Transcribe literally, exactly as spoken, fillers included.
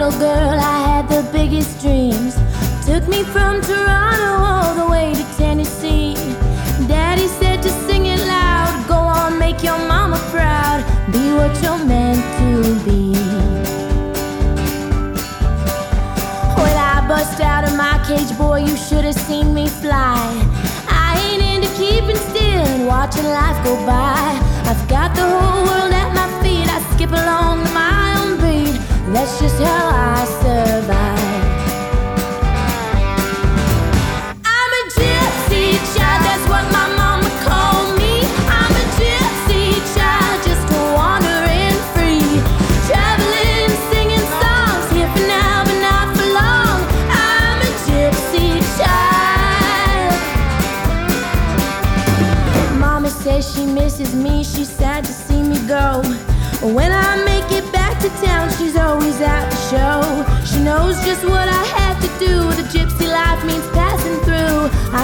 little girl, I had the biggest dreams. Took me from Toronto all the way to Tennessee. Daddy said to sing it loud, go on, make your mama proud, be what you're meant to be. When I bust out of my cage, boy, you should have seen me fly. I ain't into keeping still and watching life go by. I've got the whole world at my feet, I skip along my own beat. That's just how I survive. I'm a gypsy child, that's what my mama called me. I'm a gypsy child, just a wandering free. Traveling, singing songs, here for now but not for long. I'm a gypsy child. Mama says she misses me, she's sad to see me go. When I make it back to town, she's always at the show. She knows just what I had to do. The gypsy life means passing through. I